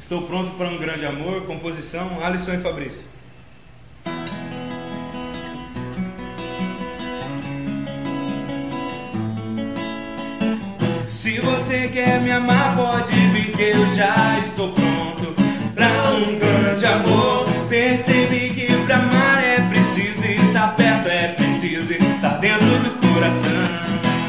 Estou pronto para um grande amor. Composição, Alisson e Fabrício. Se você quer me amar, pode vir que eu já estou pronto pra um grande amor. Percebi que pra amar é preciso estar perto, é preciso estar dentro do coração.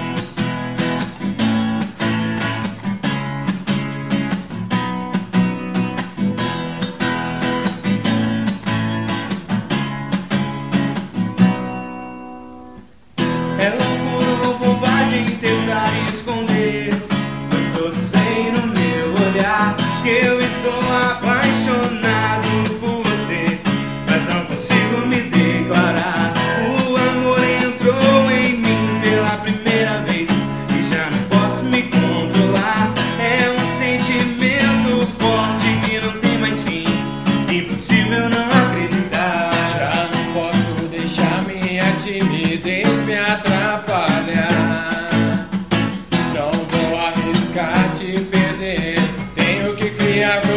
É loucura ou bobagem tentar esconder, pois todos veem no meu olhar que eu estou apaixonado por você, mas não consigo me declarar. O amor entrou em mim pela primeira vez e já não posso me controlar. É um sentimento forte que não tem mais fim, impossível não acreditar. Já não posso deixar minha timidez me atrapalhar. Não vou arriscar te perder, tenho que criar